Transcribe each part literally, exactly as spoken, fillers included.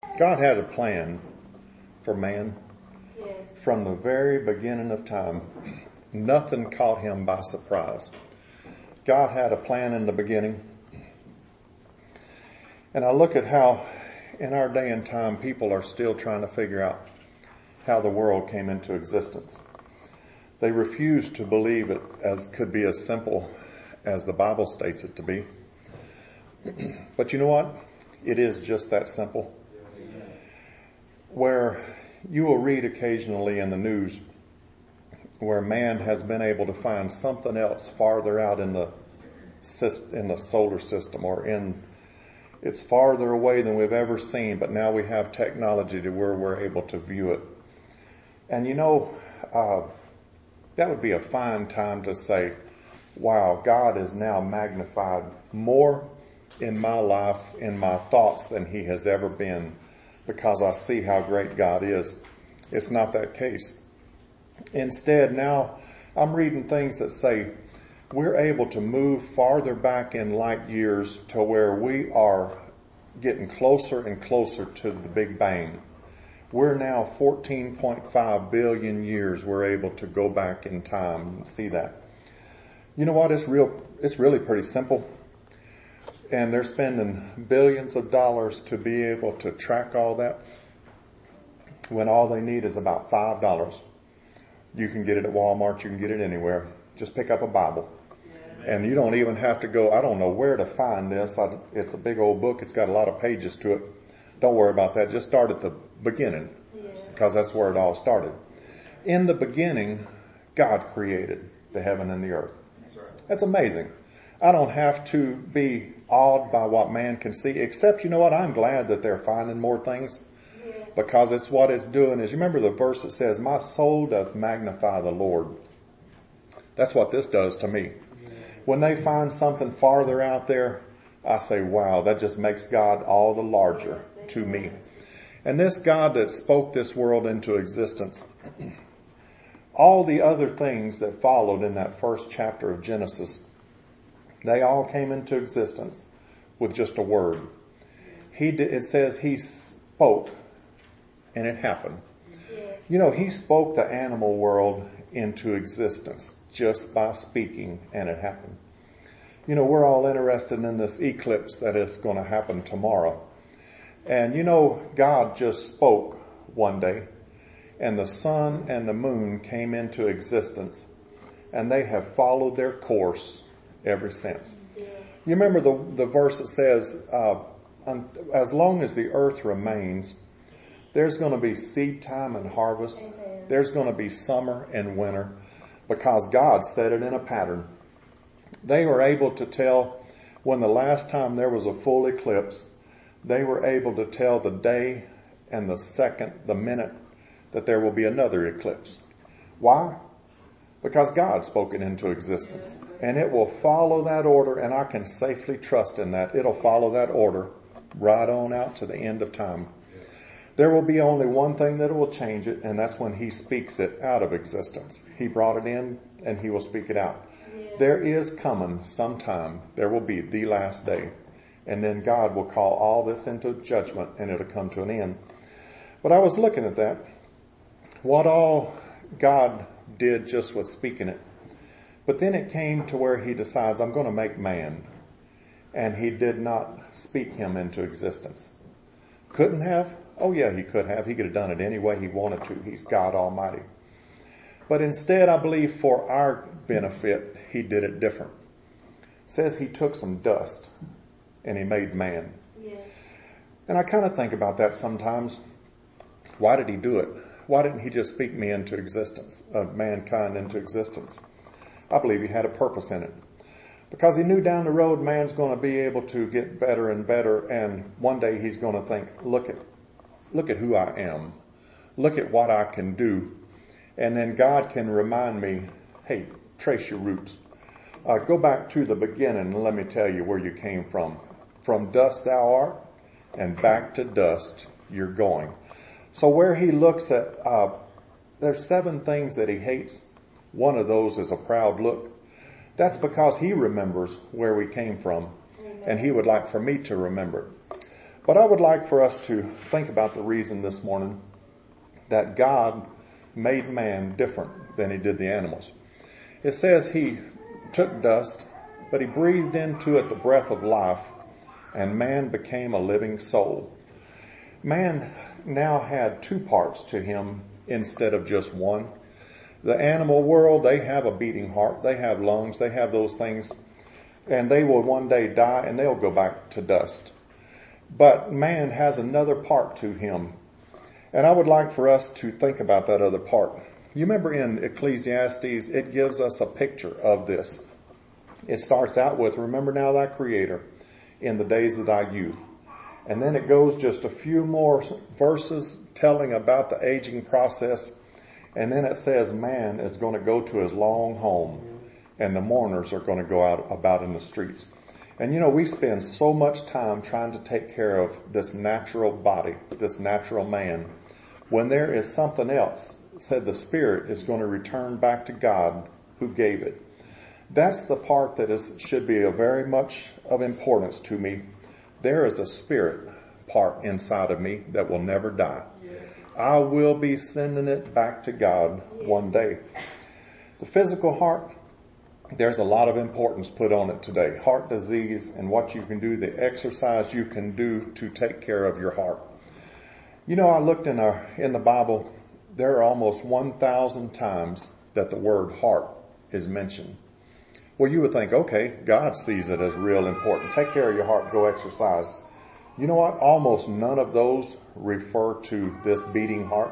God had a plan for man Yes. from the very beginning of time. Nothing caught him by surprise. God had a plan in the beginning. And I look at how in our day and time people are still trying to figure out how the world came into existence. They refuse to believe it as could be as simple as the Bible states it to be. But you know what? It is just that simple. Where you will read occasionally in the news where man has been able to find something else farther out in the in the solar system, or in it's farther away than we've ever seen, but now we have technology to where we're able to view it. And you know, uh, that would be a fine time to say, wow, God is now magnified more in my life, in my thoughts, than he has ever been, because I see how great God is. It's not that case. Instead, now I'm reading things that say we're able to move farther back in light years to where we are getting closer and closer to the Big Bang. We're now fourteen point five billion years we're able to go back in time and see that. You know what? It's real, it's really pretty simple. And they're spending billions of dollars to be able to track all that, when all they need is about five dollars. You can get it at Walmart, you can get it anywhere. Just pick up a Bible. And you don't even have to go, I don't know where to find this. I, it's a big old book. It's got a lot of pages to it. Don't worry about that. Just start at the beginning, because that's where it all started. In the beginning, God created the heaven and the earth. That's amazing. I don't have to be awed by what man can see, except, you know what, I'm glad that they're finding more things, because it's what it's doing is, you remember the verse that says, my soul doth magnify the Lord. That's what this does to me. When they find something farther out there, I say, wow, that just makes God all the larger to me. And this God that spoke this world into existence, all the other things that followed in that first chapter of Genesis, they all came into existence with just a word. He did, it says he spoke and it happened. You know, he spoke the animal world into existence just by speaking, and it happened. You know, we're all interested in this eclipse that is going to happen tomorrow. And you know, God just spoke one day, and the sun and the moon came into existence, and they have followed their course ever since. You remember the, the verse that says, uh, as long as the earth remains, there's going to be seed time and harvest. Amen. There's going to be summer and winter, because God set it in a pattern. They were able to tell when the last time there was a full eclipse, they were able to tell the day and the second, the minute that there will be another eclipse. Why? Because God spoke it into existence. And it will follow that order, and I can safely trust in that. It'll follow that order right on out to the end of time. There will be only one thing that will change it, and that's when he speaks it out of existence. He brought it in, and he will speak it out. Yes. There is coming sometime, there will be the last day, and then God will call all this into judgment, and it'll come to an end. But I was looking at that, what all God did just with speaking it. But then it came to where he decides, I'm going to make man. And he did not speak him into existence. Couldn't have? Oh yeah, he could have. He could have done it any way he wanted to. He's God Almighty. But instead, I believe for our benefit, he did it different. It says he took some dust and he made man. Yes. And I kind of think about that sometimes. Why did he do it? Why didn't he just speak me into existence, of mankind into existence? I believe he had a purpose in it. Because he knew down the road man's going to be able to get better and better, and one day he's going to think, look at, look at who I am. Look at what I can do. And then God can remind me, hey, trace your roots. Uh, go back to the beginning and let me tell you where you came from. From dust thou art, and back to dust you're going. So where he looks at, uh, there's seven things that he hates. One of those is a proud look. That's because he remembers where we came from, and he would like for me to remember. But I would like for us to think about the reason this morning that God made man different than he did the animals. It says he took dust, but he breathed into it the breath of life, and man became a living soul. Man now had two parts to him instead of just one. The animal world, they have a beating heart, they have lungs, they have those things, and they will one day die and they'll go back to dust. But man has another part to him. And I would like for us to think about that other part. You remember in Ecclesiastes, it gives us a picture of this. It starts out with, remember now thy Creator in the days of thy youth. And then it goes just a few more verses telling about the aging process. And then it says man is going to go to his long home and the mourners are going to go out about in the streets. And you know, we spend so much time trying to take care of this natural body, this natural man, when there is something else. Said the spirit is going to return back to God who gave it. That's the part that is should be of very much of importance to me. There is a spirit part inside of me that will never die. I will be sending it back to God one day. The physical heart, there's a lot of importance put on it today. Heart disease and what you can do, the exercise you can do to take care of your heart. You know, I looked in our, in the Bible, there are almost one thousand times that the word heart is mentioned. Well, you would think, okay, God sees it as real important. Take care of your heart, go exercise. You know what? Almost none of those refer to this beating heart.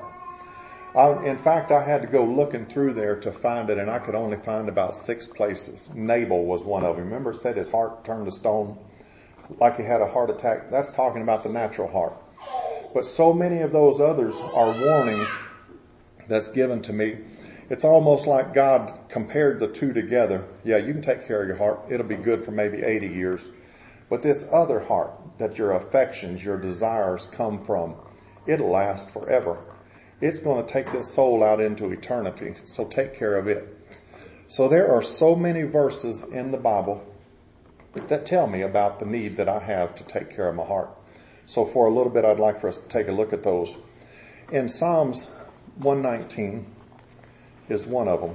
I, in fact, I had to go looking through there to find it, and I could only find about six places. Nabal was one of them. Remember, it said his heart turned to stone, like he had a heart attack. That's talking about the natural heart. But so many of those others are warnings that's given to me. It's almost like God compared the two together. Yeah, you can take care of your heart. It'll be good for maybe eighty years. But this other heart that your affections, your desires come from, it'll last forever. It's going to take this soul out into eternity. So take care of it. So there are so many verses in the Bible that tell me about the need that I have to take care of my heart. So for a little bit, I'd like for us to take a look at those. In Psalms one nineteen is one of them.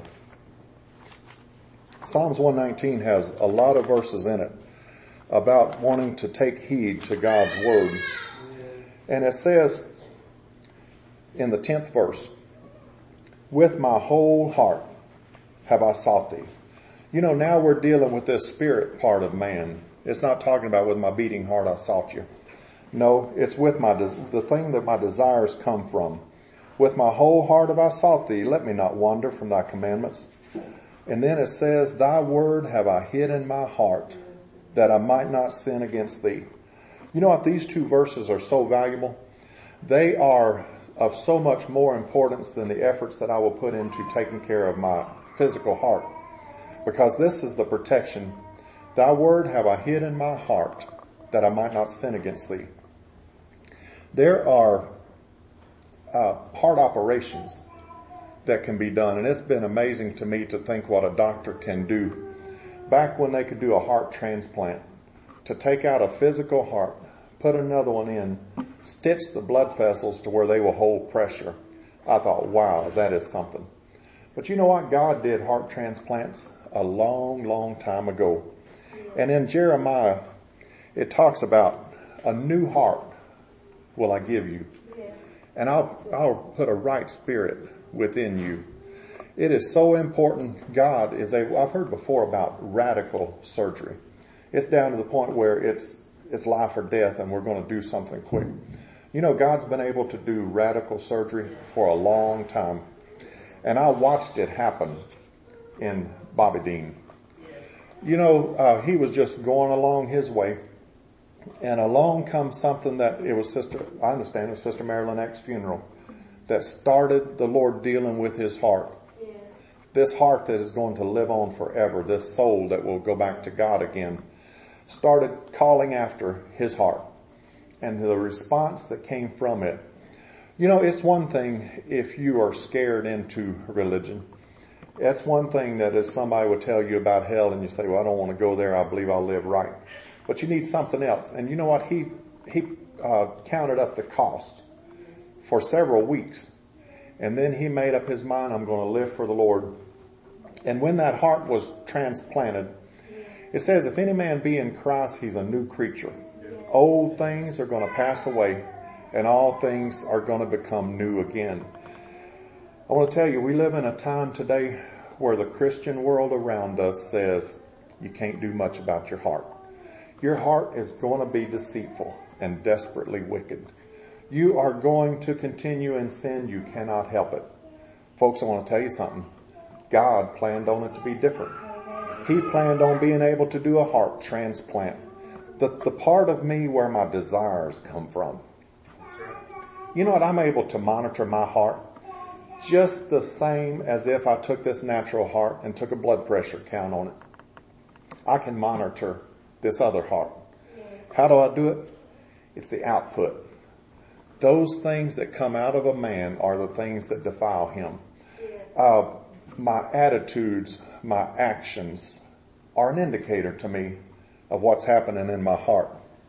Psalms one nineteen has a lot of verses in it about wanting to take heed to God's word. And it says in the tenth verse, with my whole heart have I sought thee. You know, now we're dealing with this spirit part of man. It's not talking about with my beating heart I sought you. No, it's with my, the thing that my desires come from. With my whole heart have I sought thee. Let me not wander from thy commandments. And then it says, thy word have I hid in my heart, that I might not sin against thee. You know what? These two verses are so valuable. They are of so much more importance than the efforts that I will put into taking care of my physical heart. Because this is the protection. Thy word have I hid in my heart, that I might not sin against thee. There are uh, heart operations that can be done. And it's been amazing to me to think what a doctor can do. Back when they could do a heart transplant, to take out a physical heart, put another one in, stitch the blood vessels to where they will hold pressure. I thought, wow, that is something. But you know what? God did heart transplants a long, long time ago. And in Jeremiah, it talks about a new heart will I give you. And I'll, I'll put a right spirit within you. It is so important. God is able, I've heard before about radical surgery. It's down to the point where it's, it's life or death and we're going to do something quick. You know, God's been able to do radical surgery for a long time. And I watched it happen in Bobby Dean. You know, uh, he was just going along his way. And along comes something that it was Sister, I understand it was Sister Marilyn Eck's funeral that started the Lord dealing with his heart. Yes. This heart that is going to live on forever, this soul that will go back to God again, started calling after his heart. And the response that came from it. You know, it's one thing if you are scared into religion. That's one thing that if somebody would tell you about hell and you say, well, I don't want to go there. I believe I'll live right. But you need something else. And you know what? He, he uh, counted up the cost for several weeks. And then he made up his mind, I'm going to live for the Lord. And when that heart was transplanted, it says, if any man be in Christ, he's a new creature. Old things are going to pass away, and all things are going to become new again. I want to tell you, we live in a time today where the Christian world around us says, you can't do much about your heart. Your heart is going to be deceitful and desperately wicked. You are going to continue in sin. You cannot help it. Folks, I want to tell you something. God planned on it to be different. He planned on being able to do a heart transplant. The, the part of me where my desires come from. You know what? I'm able to monitor my heart just the same as if I took this natural heart and took a blood pressure count on it. I can monitor this other heart. How do I do it? It's the output. Those things that come out of a man are the things that defile him. Uh, my attitudes, my actions are an indicator to me of what's happening in my heart.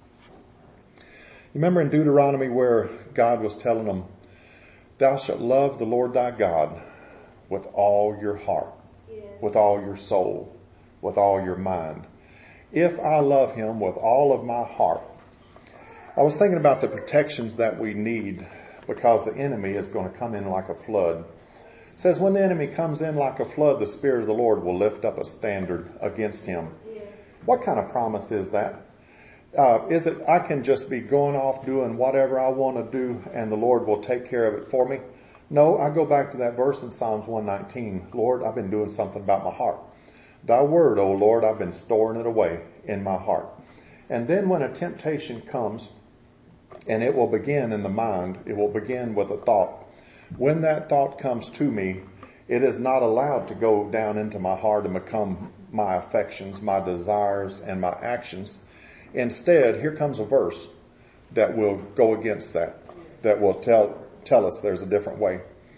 You remember in Deuteronomy where God was telling them, thou shalt love the Lord thy God with all your heart, with all your soul, with all your mind. If I love him with all of my heart. I was thinking about the protections that we need because the enemy is going to come in like a flood. It says when the enemy comes in like a flood, the Spirit of the Lord will lift up a standard against him. What kind of promise is that? Uh, is it I can just be going off doing whatever I want to do and the Lord will take care of it for me? No, I go back to that verse in Psalms one nineteen. Lord, I've been doing something about my heart. Thy word, O Lord, I've been storing it away in my heart. And then when a temptation comes, and it will begin in the mind, it will begin with a thought. When that thought comes to me, it is not allowed to go down into my heart and become my affections, my desires, and my actions. Instead, here comes a verse that will go against that, that will tell tell us there's a different way.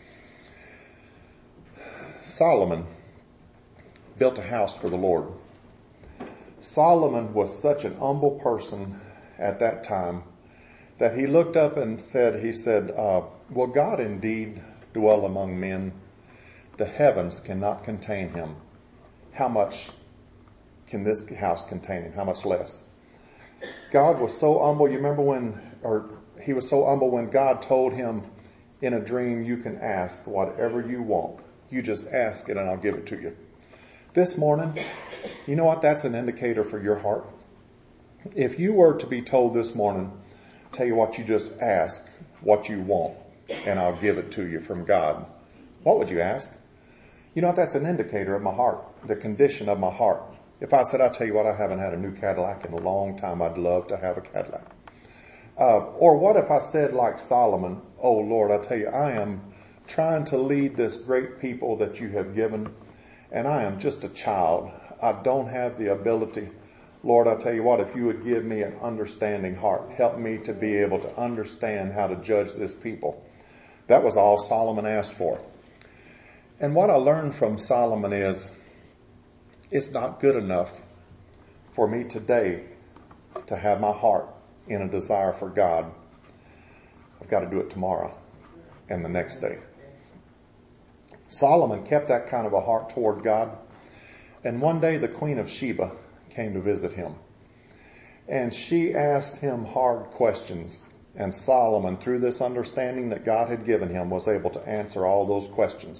Solomon built a house for the Lord. Solomon was such an humble person at that time that he looked up and said, he said, uh, will God indeed dwell among men? The heavens cannot contain him. How much can this house contain him? How much less? God was so humble. You remember when, or he was so humble when God told him in a dream, you can ask whatever you want. You just ask it and I'll give it to you. This morning, you know what? That's an indicator for your heart. If you were to be told this morning, tell you what, you just ask what you want and I'll give it to you from God. What would you ask? You know what? That's an indicator of my heart, the condition of my heart. If I said, I'll tell you what, I haven't had a new Cadillac in a long time. I'd love to have a Cadillac. Uh, or what if I said like Solomon, oh Lord, I tell you, I am trying to lead this great people that you have given and I am just a child. I don't have the ability. Lord, I tell you what, if you would give me an understanding heart, help me to be able to understand how to judge this people. That was all Solomon asked for. And what I learned from Solomon is, it's not good enough for me today to have my heart in a desire for God. I've got to do it tomorrow and the next day. Solomon kept that kind of a heart toward God. And one day the Queen of Sheba came to visit him. And she asked him hard questions. And Solomon, through this understanding that God had given him, was able to answer all those questions.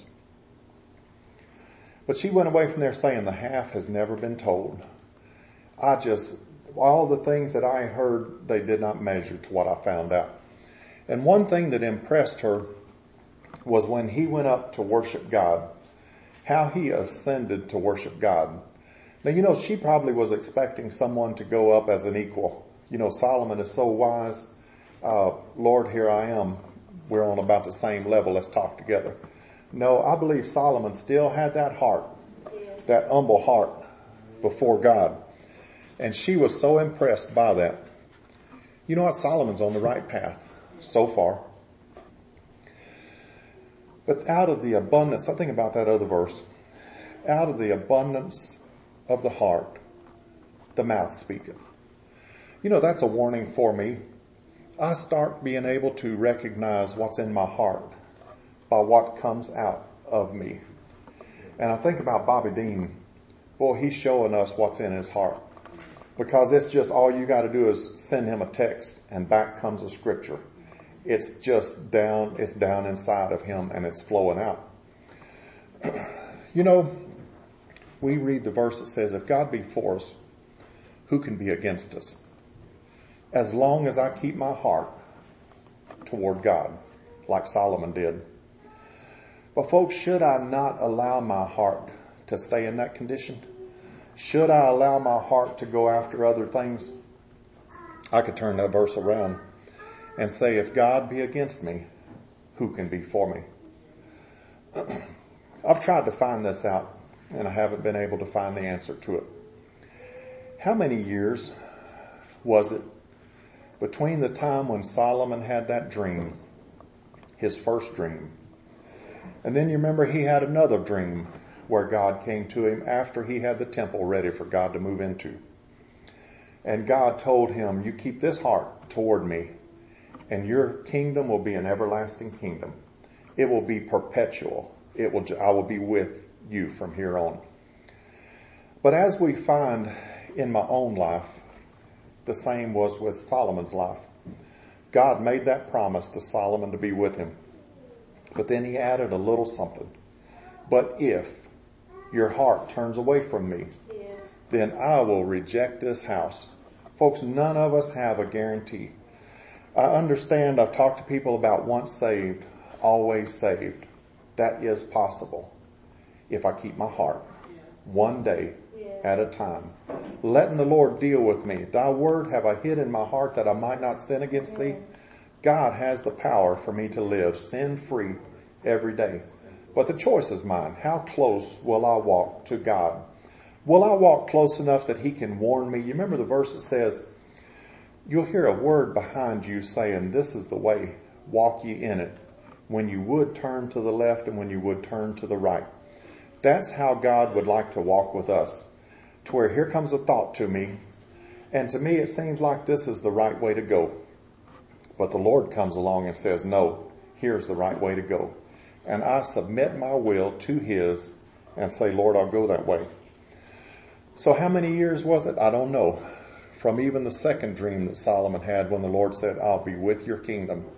But she went away from there saying, the half has never been told. I just, all the things that I heard, they did not measure to what I found out. And one thing that impressed her was when he went up to worship God, how he ascended to worship God. Now, you know, she probably was expecting someone to go up as an equal. You know, Solomon is so wise. Uh, Lord, here I am. We're on about the same level. Let's talk together. No, I believe Solomon still had that heart, that humble heart before God. And she was so impressed by that. You know what? Solomon's on the right path so far. But out of the abundance, I think about that other verse, out of the abundance of the heart, the mouth speaketh. You know, that's a warning for me. I start being able to recognize what's in my heart by what comes out of me. And I think about Bobby Dean. Boy, he's showing us what's in his heart. Because it's just all you got to do is send him a text and back comes a scripture. It's just down, it's down inside of him and it's flowing out. You know, we read the verse that says, if God be for us, who can be against us? As long as I keep my heart toward God, like Solomon did. But folks, should I not allow my heart to stay in that condition? Should I allow my heart to go after other things? I could turn that verse around and say, if God be against me, who can be for me? I've tried to find this out, and I haven't been able to find the answer to it. How many years was it between the time when Solomon had that dream, his first dream, and then you remember he had another dream where God came to him after he had the temple ready for God to move into. And God told him, you keep this heart toward me, and your kingdom will be an everlasting kingdom. It will be perpetual. It will, I will be with you from here on. But as we find in my own life, the same was with Solomon's life. God made that promise to Solomon to be with him. But then he added a little something. But if your heart turns away from me, yes, then I will reject this house. Folks, none of us have a guarantee. I understand, I've talked to people about once saved, always saved. That is possible if I keep my heart one day at a time, letting the Lord deal with me. Thy word have I hid in my heart that I might not sin against thee. God has the power for me to live sin-free every day. But the choice is mine. How close will I walk to God? Will I walk close enough that he can warn me? You remember the verse that says, you'll hear a word behind you saying, this is the way, walk ye in it, when you would turn to the left and when you would turn to the right. That's how God would like to walk with us, to where here comes a thought to me, and to me it seems like this is the right way to go. But the Lord comes along and says, no, here's the right way to go. And I submit my will to his and say, Lord, I'll go that way. So how many years was it? I don't know. From even the second dream that Solomon had when the Lord said, I'll be with your kingdom,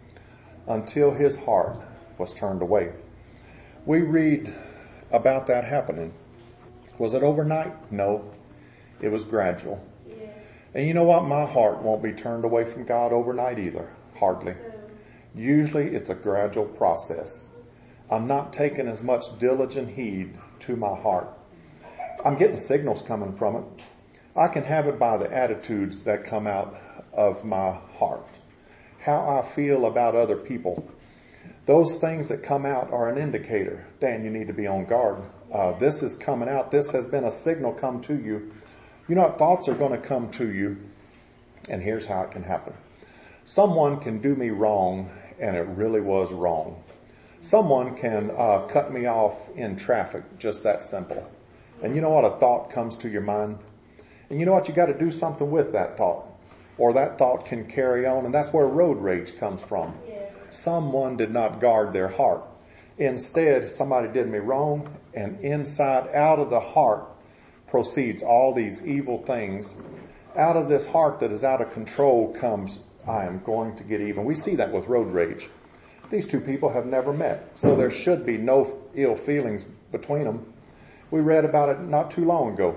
until his heart was turned away. We read about that happening. Was it overnight? No. It was gradual. Yes. And you know what? My heart won't be turned away from God overnight either. Hardly. Usually it's a gradual process. I'm not taking as much diligent heed to my heart. I'm getting signals coming from it. I can have it by the attitudes that come out of my heart. How I feel about other people. Those things that come out are an indicator. Dan, you need to be on guard. Uh, this is coming out. This has been a signal come to you. You know what? Thoughts are going to come to you. And here's how it can happen. Someone can do me wrong, and it really was wrong. Someone can uh, cut me off in traffic, just that simple. And you know what? A thought comes to your mind. And you know what? You got to do something with that thought. Or that thought can carry on, and that's where road rage comes from. Yeah. Someone did not guard their heart. Instead, somebody did me wrong, and inside, out of the heart, proceeds all these evil things. Out of this heart that is out of control comes, I am going to get even. We see that with road rage. These two people have never met, so there should be no ill feelings between them. We read about it not too long ago.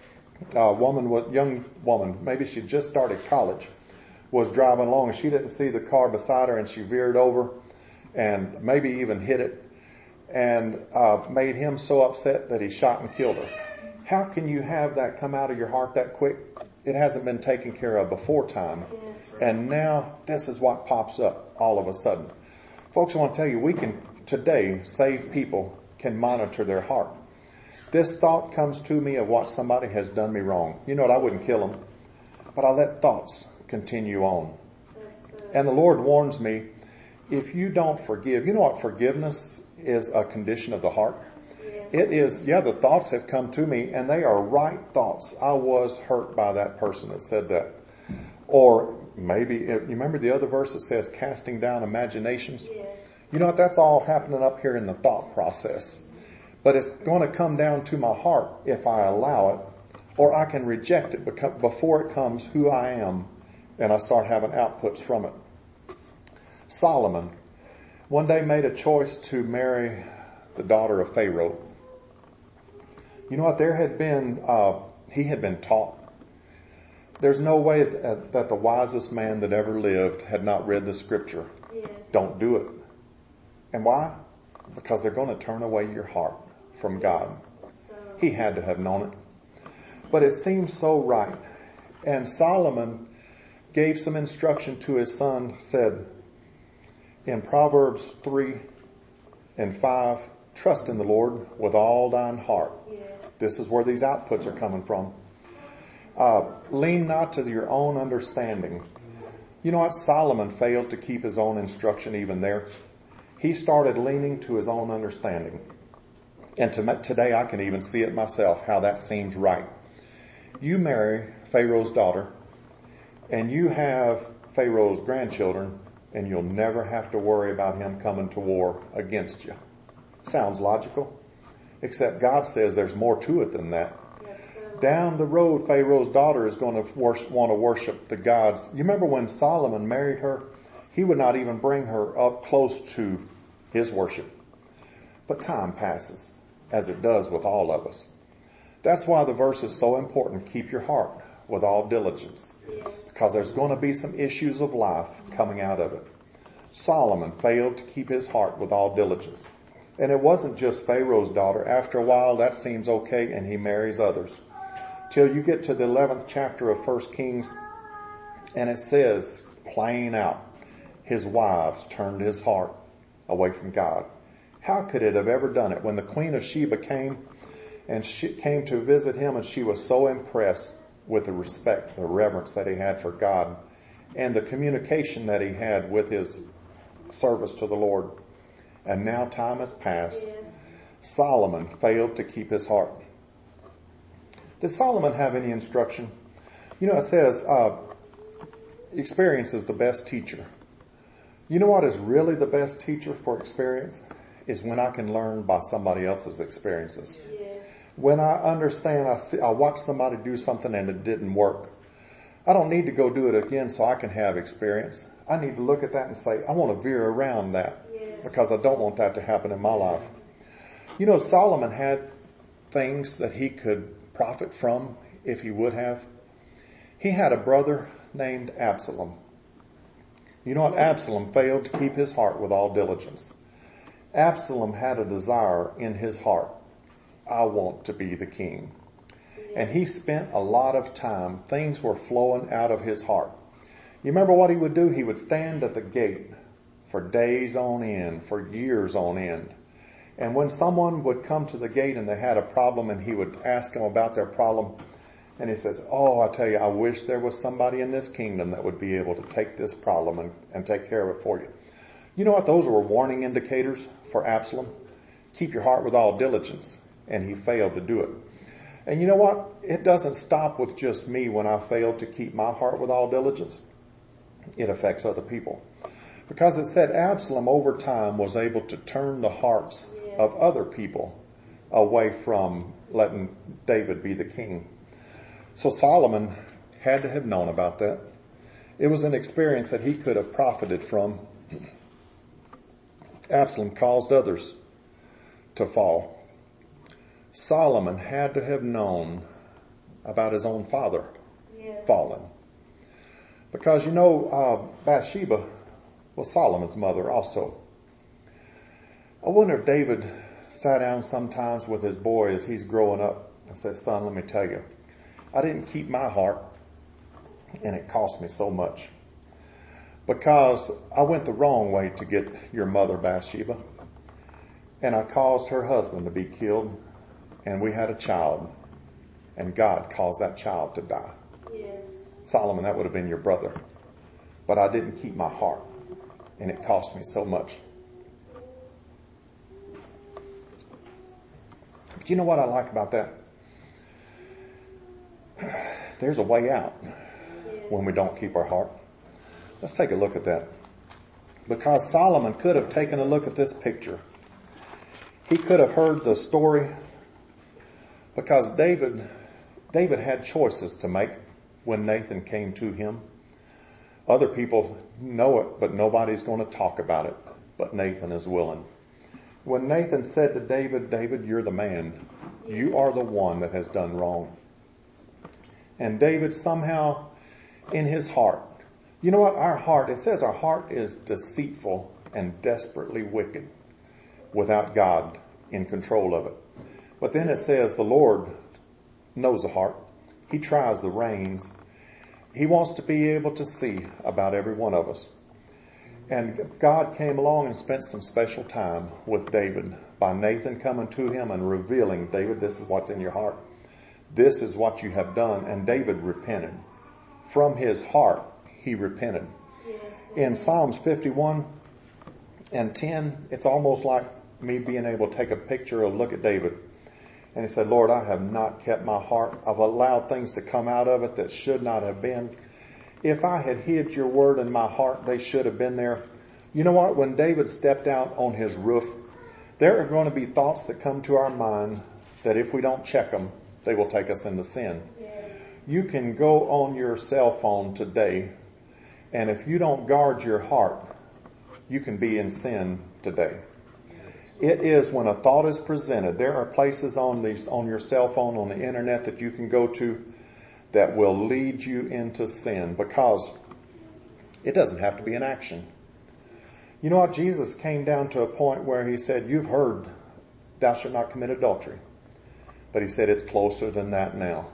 A woman, was young woman, maybe she just started college, was driving along and she didn't see the car beside her and she veered over and maybe even hit it and uh, made him so upset that he shot and killed her. How can you have that come out of your heart that quick? It hasn't been taken care of before time. And now this is what pops up all of a sudden. Folks, I want to tell you, we can today, saved people can monitor their heart. This thought comes to me of what somebody has done me wrong. You know what? I wouldn't kill them, but I let thoughts continue on. And the Lord warns me, if you don't forgive, you know what forgiveness is? A condition of the heart. It is, yeah, the thoughts have come to me and they are right thoughts. I was hurt by that person that said that. Or maybe, you remember the other verse that says casting down imaginations? Yes. You know what? That's all happening up here in the thought process. But it's going to come down to my heart if I allow it, or I can reject it before it comes who I am and I start having outputs from it. Solomon one day made a choice to marry the daughter of Pharaoh. You know what? There had been, uh, he had been taught. There's no way that, that the wisest man that ever lived had not read the scripture. Yes. Don't do it. And why? Because they're going to turn away your heart from God. So, He had to have known it. But it seemed so right. And Solomon gave some instruction to his son, said in Proverbs three and five, trust in the Lord with all thine heart. yes. This is where these outputs are coming from. Uh, lean not to your own understanding. You know what? Solomon failed to keep his own instruction even there. He started leaning to his own understanding. And to, today I can even see it myself, how that seems right. You marry Pharaoh's daughter, and you have Pharaoh's grandchildren, and you'll never have to worry about him coming to war against you. Sounds logical, except God says there's more to it than that. Yes, sir. Down the road, Pharaoh's daughter is going to worship, want to worship the gods. You remember when Solomon married her? He would not even bring her up close to his worship. But time passes, as it does with all of us. That's why the verse is so important. Keep your heart with all diligence, Yes. because there's going to be some issues of life coming out of it. Solomon failed to keep his heart with all diligence. And it wasn't just Pharaoh's daughter. After a while, that seems okay, and he marries others. Till you get to the eleventh chapter of First Kings, and it says, plain out, his wives turned his heart away from God. How could it have ever done it? When the Queen of Sheba came, and she came to visit him, and she was so impressed with the respect, the reverence that he had for God, and the communication that he had with his service to the Lord. And now time has passed. Yes. Solomon failed to keep his heart. Did Solomon have any instruction? You know, it says, uh, experience is the best teacher. You know what is really the best teacher for experience? Is when I can learn by somebody else's experiences. Yes. When I understand, I see, I watch somebody do something and it didn't work. I don't need to go do it again so I can have experience. I need to look at that and say, I want to veer around that, Yes. because I don't want that to happen in my life. You know, Solomon had things that he could profit from if he would have. He had a brother named Absalom. You know what? Absalom failed to keep his heart with all diligence. Absalom had a desire in his heart. I want to be the king. And he spent a lot of time. Things were flowing out of his heart. You remember what he would do? He would stand at the gate for days on end, for years on end. And when someone would come to the gate and they had a problem, and he would ask them about their problem, and he says, oh, I tell you, I wish there was somebody in this kingdom that would be able to take this problem and, and take care of it for you. You know what? Those were warning indicators for Absalom. Keep your heart with all diligence. And he failed to do it. And you know what? It doesn't stop with just me when I fail to keep my heart with all diligence. It affects other people. Because it said Absalom over time was able to turn the hearts of other people away from letting David be the king. So Solomon had to have known about that. It was an experience that he could have profited from. Absalom caused others to fall. Solomon had to have known about his own father Yes. falling. Because, you know, uh, Bathsheba was Solomon's mother also. I wonder if David sat down sometimes with his boy as he's growing up and said, son, let me tell you, I didn't keep my heart, and it cost me so much. Because I went the wrong way to get your mother, Bathsheba. And I caused her husband to be killed. And we had a child. And God caused that child to die. Yes. Solomon, that would have been your brother. But I didn't keep my heart. And it cost me so much. But you know what I like about that? There's a way out when we don't keep our heart. Let's take a look at that. Because Solomon could have taken a look at this picture. He could have heard the story. Because David, David had choices to make when Nathan came to him. Other people know it, but nobody's going to talk about it. But Nathan is willing. When Nathan said to David, David, you're the man. You are the one that has done wrong. And David somehow in his heart, you know what? Our heart, it says our heart is deceitful and desperately wicked without God in control of it. But then it says the Lord knows the heart. He tries the reins. He wants to be able to see about every one of us. And God came along and spent some special time with David by Nathan coming to him and revealing, David, this is what's in your heart. This is what you have done. And David repented. From his heart, he repented. In Psalms fifty-one and ten, it's almost like me being able to take a picture of look at David. And he said, Lord, I have not kept my heart. I've allowed things to come out of it that should not have been. If I had hid your word in my heart, they should have been there. You know what? When David stepped out on his roof, there are going to be thoughts that come to our mind that if we don't check them, they will take us into sin. You can go on your cell phone today, and if you don't guard your heart, you can be in sin today. It is when a thought is presented. There are places on these, on your cell phone, on the internet that you can go to that will lead you into sin because it doesn't have to be an action. You know what? Jesus came down to a point where he said, you've heard, thou shalt not commit adultery. But he said it's closer than that now.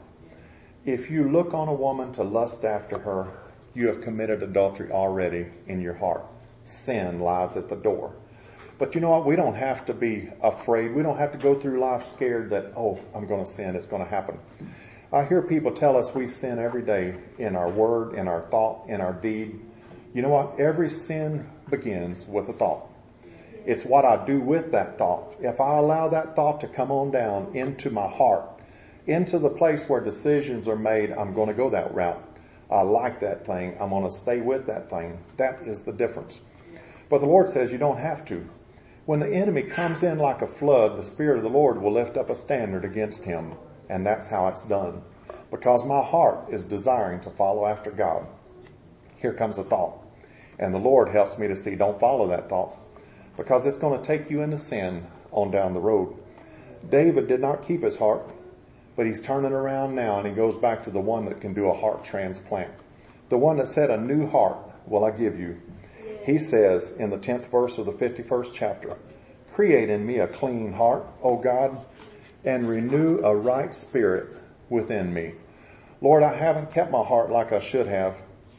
If you look on a woman to lust after her, you have committed adultery already in your heart. Sin lies at the door. But you know what? We don't have to be afraid. We don't have to go through life scared that, oh, I'm going to sin. It's going to happen. I hear people tell us we sin every day in our word, in our thought, in our deed. You know what? Every sin begins with a thought. It's what I do with that thought. If I allow that thought to come on down into my heart, into the place where decisions are made, I'm going to go that route. I like that thing. I'm going to stay with that thing. That is the difference. But the Lord says you don't have to. When the enemy comes in like a flood, the Spirit of the Lord will lift up a standard against him. And that's how it's done. Because my heart is desiring to follow after God. Here comes a thought. And the Lord helps me to see, don't follow that thought. Because it's going to take you into sin on down the road. David did not keep his heart. But he's turning around now and he goes back to the one that can do a heart transplant. The one that said, a new heart will I give you. He says in the tenth verse of the fifty-first chapter, create in me a clean heart, O God, and renew a right spirit within me. Lord, I haven't kept my heart like I should have.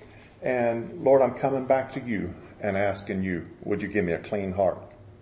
And Lord, I'm coming back to you and asking you, would you give me a clean heart?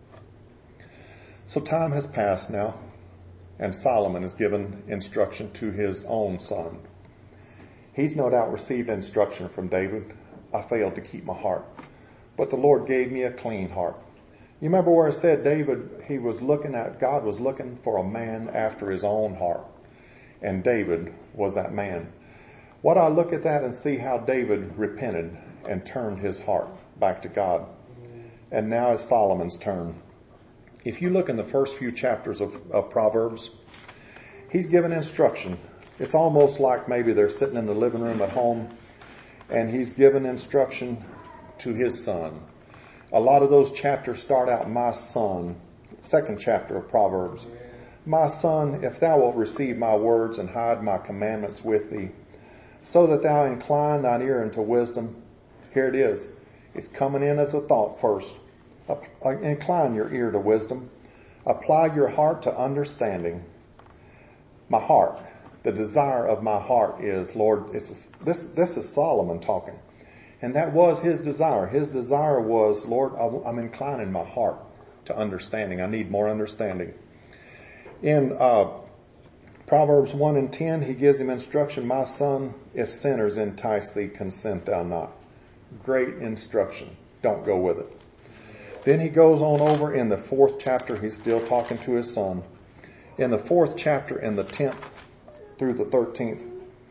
So time has passed now, and Solomon has given instruction to his own son. He's no doubt received instruction from David. I failed to keep my heart, but the Lord gave me a clean heart. You remember where it said David, he was looking at, God was looking for a man after his own heart. And David was that man. What I look at that and see how David repented and turned his heart back to God. And now is Solomon's turn. If you look in the first few chapters of, of Proverbs, he's given instruction. It's almost like maybe they're sitting in the living room at home and he's given instruction to his son. A lot of those chapters start out, my son, second chapter of Proverbs. My son, if thou wilt receive my words and hide my commandments with thee, so that thou incline thine ear unto wisdom. Here it is. It's coming in as a thought first. Incline your ear to wisdom. Apply your heart to understanding. My heart, the desire of my heart is, Lord, it's a, this, this is Solomon talking. And that was his desire. His desire was, Lord, I'm inclining my heart to understanding. I need more understanding. In uh, Proverbs one and ten, he gives him instruction, my son, if sinners entice thee, consent thou not. Great instruction. Don't go with it. Then he goes on over in the fourth chapter. He's still talking to his son. In the fourth chapter, in the tenth through the thirteenth,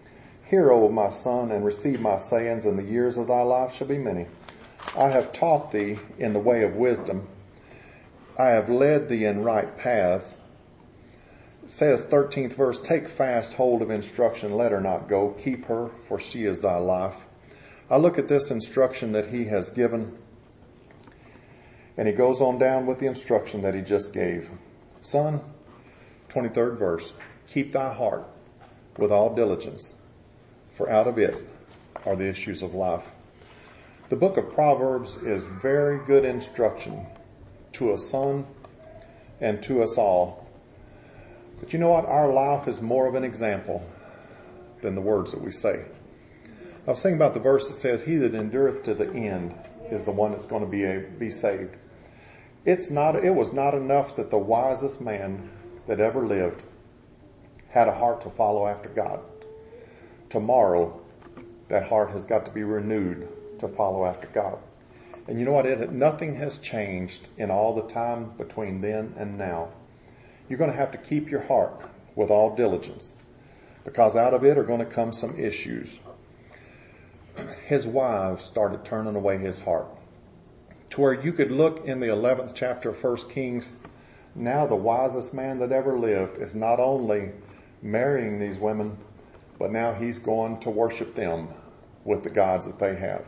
Hear, O my son, and receive my sayings, and the years of thy life shall be many. I have taught thee in the way of wisdom. I have led thee in right paths. It says, thirteenth verse, take fast hold of instruction, let her not go. Keep her, for she is thy life. I look at this instruction that he has given, and he goes on down with the instruction that he just gave. Son, twenty-third verse, keep thy heart with all diligence, for out of it are the issues of life. The book of Proverbs is very good instruction to a son and to us all. But you know what? Our life is more of an example than the words that we say. I was thinking about the verse that says, he that endureth to the end is the one that's going to be a, be saved. It's not, it was not enough that the wisest man that ever lived had a heart to follow after God. Tomorrow, that heart has got to be renewed to follow after God. And you know what? It, nothing has changed in all the time between then and now. You're going to have to keep your heart with all diligence, because out of it are going to come some issues. His wives started turning away his heart, to where you could look in the eleventh chapter of First Kings. Now the wisest man that ever lived is not only marrying these women, but now he's going to worship them with the gods that they have.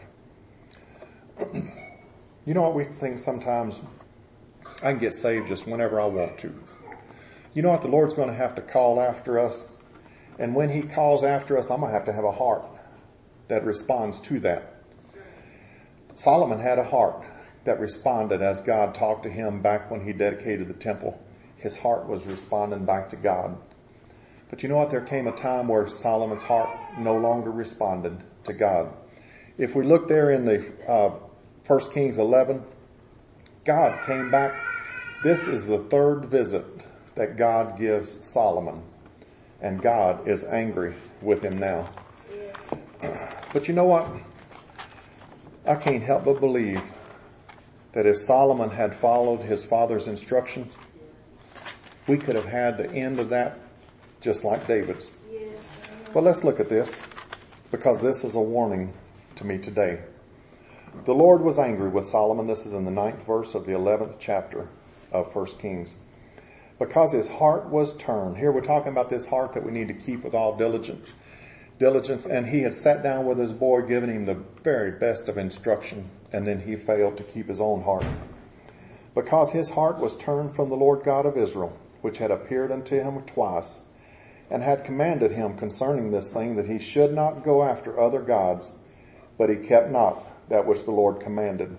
You know what we think sometimes? I can get saved just whenever I want to. You know what? The Lord's going to have to call after us. And when he calls after us, I'm going to have to have a heart that responds to that. Solomon had a heart that responded as God talked to him back when he dedicated the temple. His heart was responding back to God. But you know what? There came a time where Solomon's heart no longer responded to God. If we look there in the uh, First Kings eleven, God came back. This is the third visit that God gives Solomon. And God is angry with him now. But you know what? I can't help but believe that if Solomon had followed his father's instructions, we could have had the end of that just like David's. But let's look at this, because this is a warning to me today. The Lord was angry with Solomon. This is in the ninth verse of the eleventh chapter of First Kings. Because his heart was turned. Here we're talking about this heart that we need to keep with all diligence. Diligence, and he had sat down with his boy, giving him the very best of instruction, and then he failed to keep his own heart. Because his heart was turned from the Lord God of Israel, which had appeared unto him twice, and had commanded him concerning this thing, that he should not go after other gods, but he kept not that which the Lord commanded.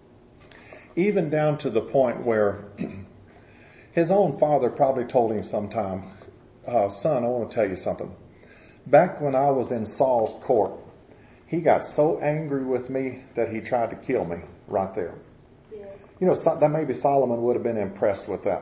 Even down to the point where his own father probably told him sometime, uh, son, I want to tell you something. Back when I was in Saul's court, he got so angry with me that he tried to kill me right there. Yeah. You know, so, that maybe Solomon would have been impressed with that.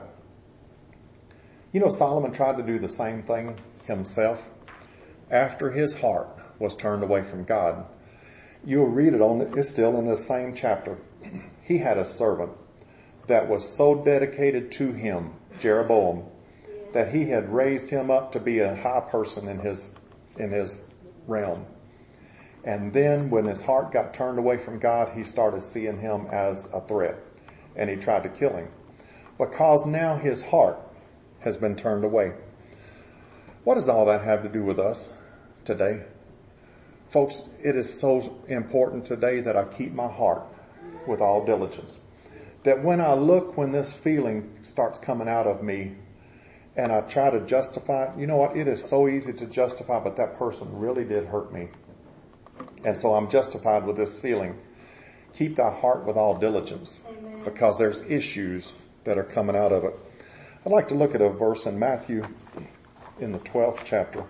You know, Solomon tried to do the same thing himself after his heart was turned away from God. You'll read it on, it's still in the same chapter. He had a servant that was so dedicated to him, Jeroboam, that he had raised him up to be a high person in his in his realm. And then when his heart got turned away from God, he started seeing him as a threat, and he tried to kill him, because now his heart has been turned away. What does all that have to do with us today? Folks, it is so important today that I keep my heart with all diligence. That when I look, when this feeling starts coming out of me, and I try to justify it, you know what? It is so easy to justify, but that person really did hurt me. And so I'm justified with this feeling. Keep thy heart with all diligence. Amen. Because there's issues that are coming out of it. I'd like to look at a verse in Matthew in the twelfth chapter.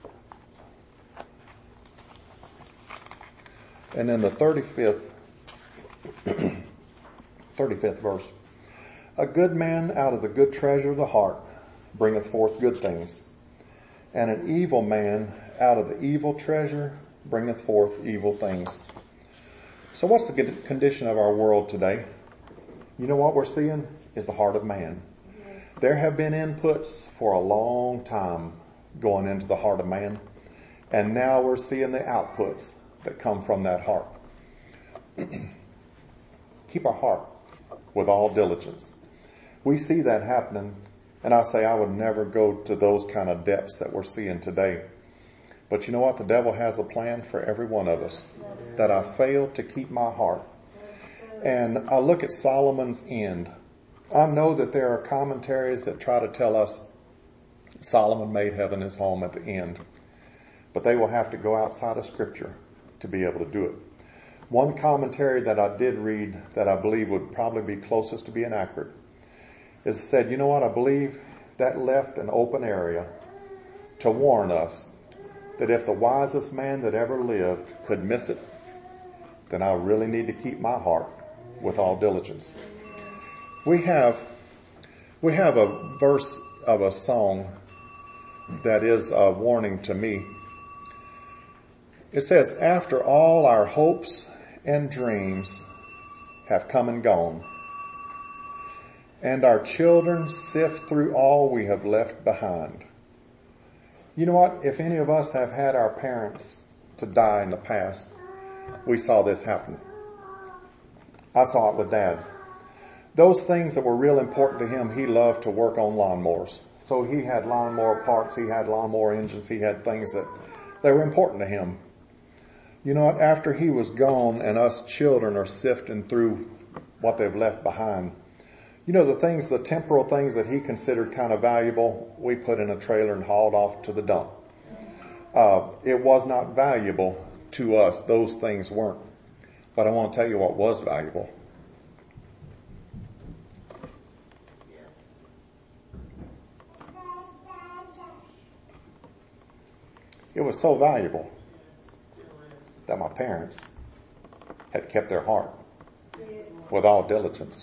And in the thirty-fifth, thirty-fifth verse. A good man out of the good treasure of the heart bringeth forth good things, and an evil man out of the evil treasure bringeth forth evil things. So what's the condition of our world today? You know what we're seeing is the heart of man. There have been inputs for a long time going into the heart of man, And now we're seeing the outputs that come from that heart. Keep our heart with all diligence. We see that happening, and I say I would never go to those kind of depths that we're seeing today. But you know what? The devil has a plan for every one of us. That I fail to keep my heart. And I look at Solomon's end. I know that there are commentaries that try to tell us Solomon made heaven his home at the end. But they will have to go outside of Scripture to be able to do it. One commentary that I did read that I believe would probably be closest to being accurate is said, you know what, I believe that left an open area to warn us that if the wisest man that ever lived could miss it, then I really need to keep my heart with all diligence. We have, we have a verse of a song that is a warning to me. It says, after all our hopes and dreams have come and gone, and our children sift through all we have left behind. You know what? If any of us have had our parents to die in the past, we saw this happen. I saw it with Dad. Those things that were real important to him, he loved to work on lawnmowers. So he had lawnmower parts, he had lawnmower engines, he had things that, that were important to him. You know what? After he was gone and us children are sifting through what they've left behind, you know, the things, the temporal things that he considered kind of valuable, we put in a trailer and hauled off to the dump. Uh, it was not valuable to us. Those things weren't. But I want to tell you what was valuable. It was so valuable that my parents had kept their heart with all diligence.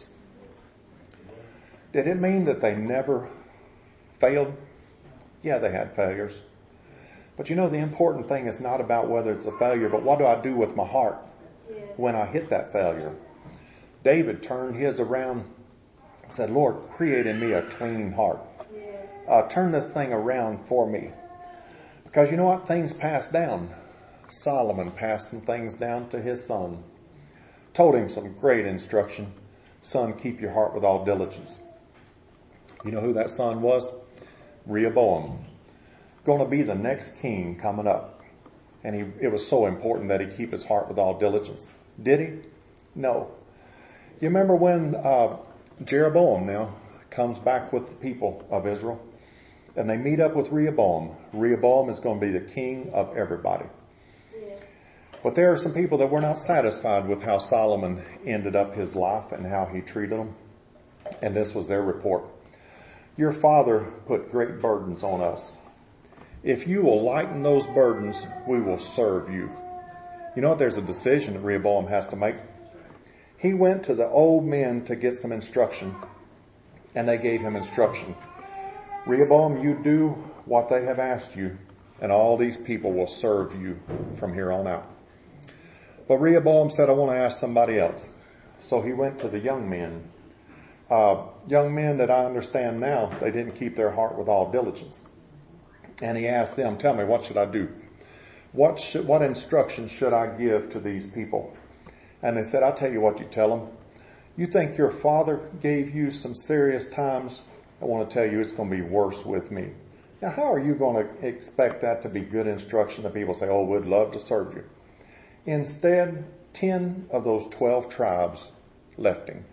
Did it mean that they never failed? Yeah, they had failures. But you know, the important thing is not about whether it's a failure, but what do I do with my heart when I hit that failure? David turned his around and said, Lord, create in me a clean heart. Uh, turn this thing around for me. Because you know what? Things pass down. Solomon passed some things down to his son. Told him some great instruction. Son, keep your heart with all diligence. You know who that son was? Rehoboam. Going to be the next king coming up. And he, it was so important that he keep his heart with all diligence. Did he? No. You remember when uh, Jeroboam now comes back with the people of Israel and they meet up with Rehoboam. Rehoboam is going to be the king of everybody. Yes. But there are some people that were not satisfied with how Solomon ended up his life and how he treated them. And this was their report. Your father put great burdens on us. If you will lighten those burdens, we will serve you. You know what? There's a decision that Rehoboam has to make. He went to the old men to get some instruction, and they gave him instruction. Rehoboam, you do what they have asked you, and all these people will serve you from here on out. But Rehoboam said, I want to ask somebody else. So he went to the young men. Uh, young men that I understand now, they didn't keep their heart with all diligence. And he asked them, tell me, what should I do? What should, what instruction should I give to these people? And they said, I'll tell you what you tell them. You think your father gave you some serious times? I want to tell you it's going to be worse with me. Now, how are you going to expect that to be good instruction to people say, oh, we'd love to serve you? Instead, ten of those twelve tribes left him.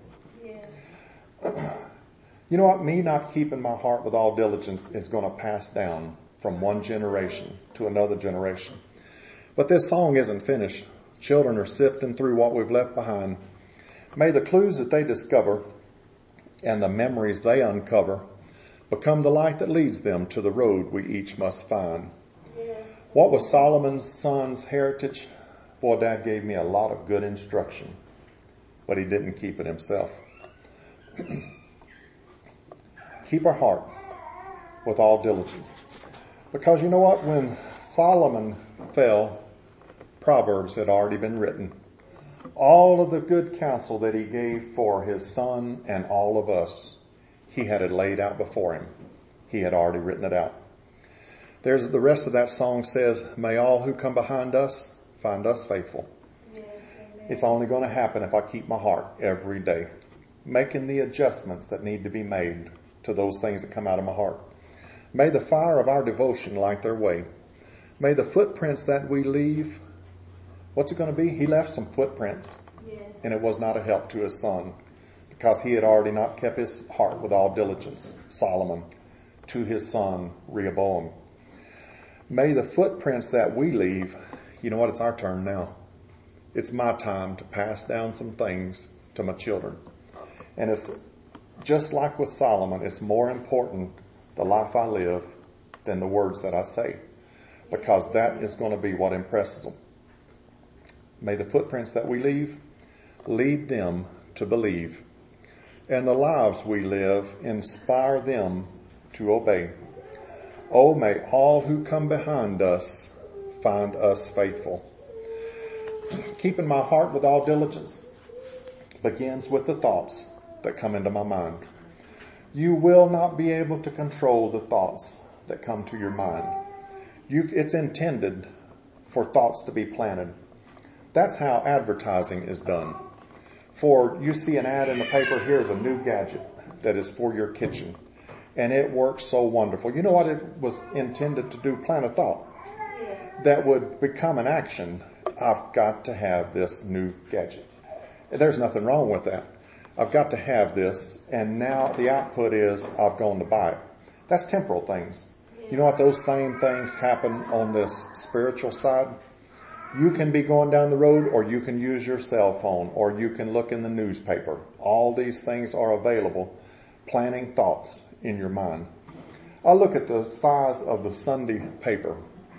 Yeah. You know what? Me not keeping my heart with all diligence is going to pass down from one generation to another generation. But this song isn't finished. Children are sifting through what we've left behind. May the clues that they discover and the memories they uncover become the light that leads them to the road we each must find. Yes. What was Solomon's son's heritage? Boy, Dad gave me a lot of good instruction, but he didn't keep it himself. Keep our heart with all diligence. Because you know what? When Solomon fell, Proverbs had already been written. All of the good counsel that he gave for his son and all of us, he had it laid out before him. He had already written it out. There's the rest of that song says, may all who come behind us find us faithful. Yes, it's only going to happen if I keep my heart every day, making the adjustments that need to be made to those things that come out of my heart. May the fire of our devotion light their way. May the footprints that we leave, what's it going to be? He left some footprints. Yes. And it was not a help to his son, because he had already not kept his heart with all diligence, Solomon, to his son Rehoboam. May the footprints that we leave, you know what, it's our turn now. It's my time to pass down some things to my children. And it's just like with Solomon, it's more important the life I live than the words that I say, because that is going to be what impresses them. May the footprints that we leave, lead them to believe. And the lives we live, inspire them to obey. Oh, may all who come behind us find us faithful. Keeping my heart with all diligence begins with the thoughts that come into my mind. You will not be able to control the thoughts that come to your mind. You, it's intended for thoughts to be planted. That's how advertising is done. For you see an ad in the paper, here's a new gadget that is for your kitchen. And it works so wonderful. You know what it was intended to do? Plant a thought that would become an action. I've got to have this new gadget. There's nothing wrong with that. I've got to have this, and now the output is I've gone to buy it. That's temporal things. You know what? Those same things happen on this spiritual side. You can be going down the road, or you can use your cell phone, or you can look in the newspaper. All these things are available, planting thoughts in your mind. I look at the size of the Sunday paper.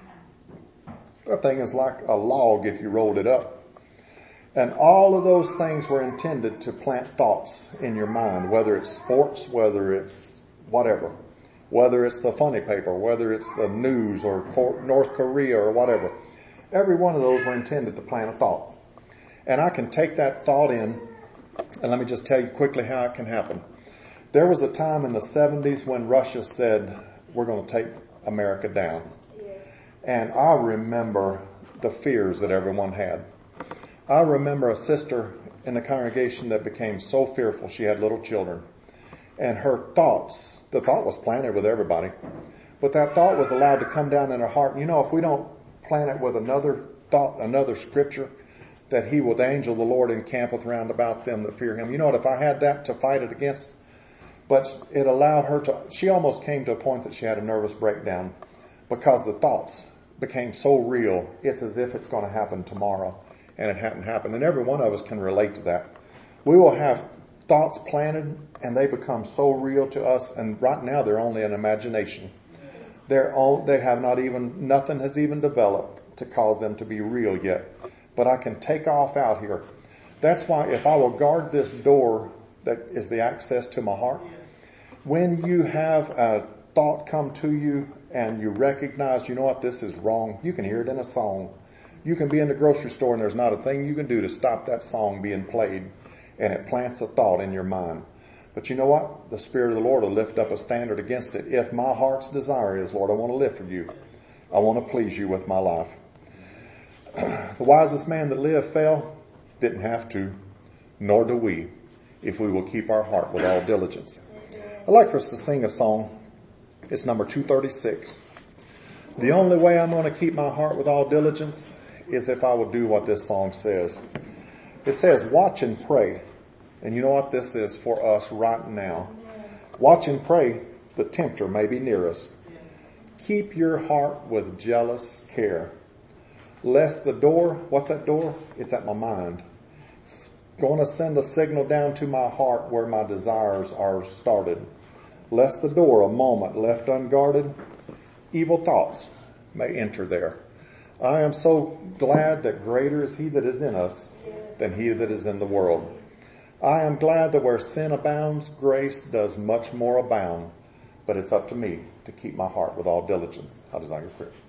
That thing is like a log if you rolled it up. And all of those things were intended to plant thoughts in your mind, whether it's sports, whether it's whatever, whether it's the funny paper, whether it's the news or North Korea or whatever. Every one of those were intended to plant a thought. And I can take that thought in, and let me just tell you quickly how it can happen. There was a time in the seventies when Russia said, we're going to take America down. And I remember the fears that everyone had. I remember a sister in the congregation that became so fearful she had little children. And her thoughts, the thought was planted with everybody, but that thought was allowed to come down in her heart. You know, if we don't plant it with another thought, another scripture, that he will, the angel of the Lord encampeth round about them that fear him. You know what, if I had that to fight it against, but it allowed her to, she almost came to a point that she had a nervous breakdown because the thoughts became so real. It's as if it's going to happen tomorrow, and it hadn't happened. And every one of us can relate to that. We will have thoughts planted, and they become so real to us, and right now they're only an imagination. They're all, they have not even, nothing has even developed to cause them to be real yet. But I can take off out here. That's why if I will guard this door that is the access to my heart, when you have a thought come to you and you recognize, you know what, this is wrong, you can hear it in a song. You can be in the grocery store and there's not a thing you can do to stop that song being played, and it plants a thought in your mind. But you know what? The Spirit of the Lord will lift up a standard against it. If my heart's desire is, Lord, I want to live for you. I want to please you with my life. The wisest man that lived fell, didn't have to, nor do we, if we will keep our heart with all diligence. I'd like for us to sing a song. It's number two thirty-six. The only way I'm going to keep my heart with all diligence is if I will do what this song says. It says, watch and pray. And you know what this is for us right now? Watch and pray, the tempter may be near us. Keep your heart with jealous care. Lest the door, what's that door? It's at my mind. It's going to send a signal down to my heart where my desires are started. Lest the door, a moment left unguarded, evil thoughts may enter there. I am so glad that greater is he that is in us than he that is in the world. I am glad that where sin abounds, grace does much more abound. But it's up to me to keep my heart with all diligence. How does I get prayer?